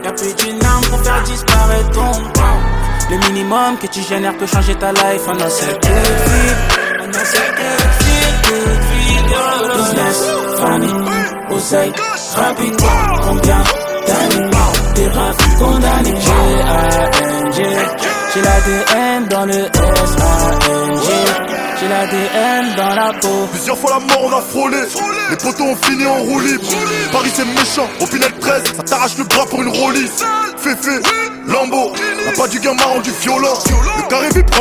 Y'a plus d'une arme pour faire disparaître ton temps. Le minimum que tu génères peut changer ta life en un seul coup de fil. En un seul coup de fil, business, famille, oseille, rapide. Combien d'années, terrain condamné. G-A-N-G, j'ai l'ADN dans le S-A-N-G. J'ai l'ADN dans la peau. Plusieurs fois la mort on a frôlé. Les potos ont fini en roue libre. Paris c'est méchant, au final 13, ça t'arrache le bras pour une Rollis. Féfé, Lambo, n'a pas du gamin rendu violent. Le carré vip